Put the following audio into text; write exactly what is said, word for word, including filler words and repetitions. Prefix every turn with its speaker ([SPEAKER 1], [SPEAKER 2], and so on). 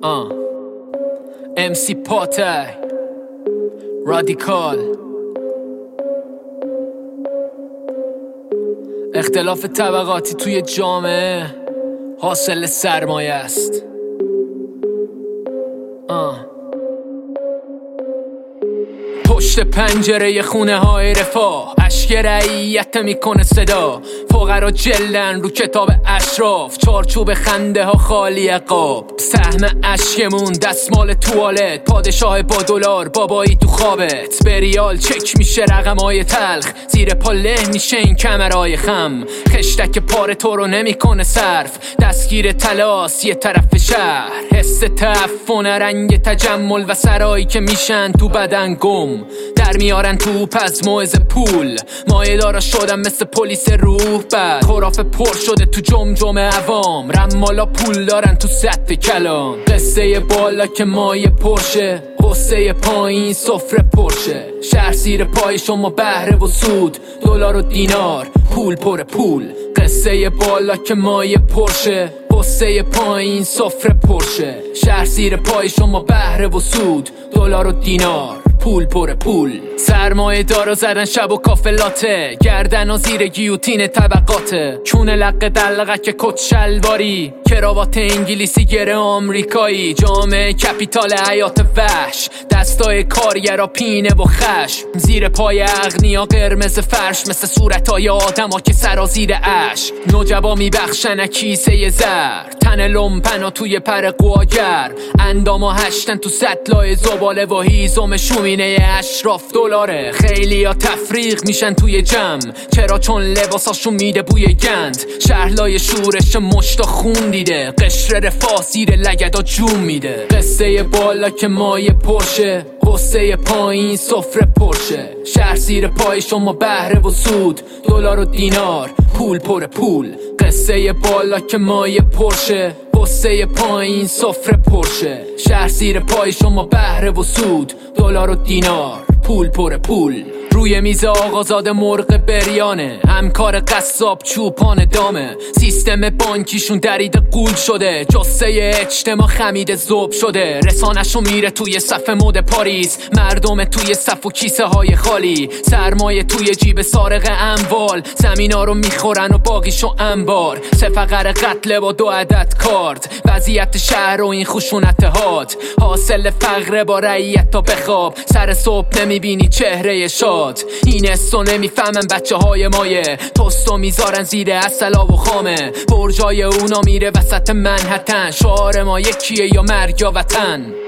[SPEAKER 1] آه ام سی پاتر رادیکال. اختلاف طبقاتی توی جامعه حاصل سرمایه است. آه پشت پنجره خونه های رفاه اشک رعیت میکنه صدا. فقرا جلدن رو کتاب اشراف، چارچوب خنده ها خالی عقاب. سهم اشکمون دستمال توالت، پادشاه با دلار بابایی تو خوابت. بریال چک میشه رقم های تلخ، زیر پا له میشه این کمرهای خم. خشتک پاره تو رو نمیکنه صرف، دستگیر تلاس یه طرف شهر. حس تعفن رنگ تجمل و سرایی که میشن تو بدن گم. در میارن توپ از موعظه پول، مایه دارا شدن مثل پلیس روح بد. خرافه پر شده تو جمجمه عوام، رمالا پول دارن تو سطح کلام. قصه بالا که مایه پرشه، قصه پایین سفره پرشه. شهر زیر پای شما بهره و سود، دلار و دینار پول پر پول. قصه بالا که مایه پرشه، قصه پایین سفره پرشه. شهر زیر پای شما بهره و سود، دلار و دینار پول پر پول. سرمایه دارا زدن شب و کافلاته، گردن و زیر گیوتین طبقاته. چونه لقه دلقه که کت شلواری، کراوات انگلیسی گره آمریکایی. جامعه کپیتال حیات وحش، دستای کارگرا پینه و خشم. زیر پای اغنیا قرمز فرش، مثل صورتای آدم ها که سرازیر اش. نوجبا میبخشن کیسه زرد، تن لومپنا توی پر قواگر. انداما هشتن تو سطلای زباله و هیزم شومینه اشراف دلاره. خیلی ها تفریق میشن توی جمع، چرا؟ چون لباساشون میده بوی گند. شهرلای شورش مشتا خون دیده، قشر رفاه زیر لگدا جون میده. قصه بالا که مایه پرشه، قصه پایین سفره پرشه. شهر زیر پای شما بهره و سود، دلار و دینار پول پر پول. قصه بالا که مایه پرشه، قصه پایین سفره پرشه. شهر زیر پای شما بهره و سود، دلار و دینار پول پر پول. روی میز آقازاده مرغ بریانه، همکار قصاب چوپان دامه. سیستم بانکیشون درید قول شده، جسه اجتماع خمید ذوب شده. رسانشو میره توی صف مد پاریس، مردم توی صف و کیسه های خالی. سرمایه توی جیب سارق اموال، زمینا رو میخورن و باقیشو انبار. سه فقر قتل با دو عدد کارت، وضعیت شهر و این خشونت هات. حاصل فقر با رعیت تا بخواب، سر صبح نمیبینی چهره شاد. این استو نمیفهمن بچه های مایه، توستو میذارن زیر اصلا و خامه. برجای اونا میره وسط منحتن، شعار ما یکیه یا مرگ یا وطن.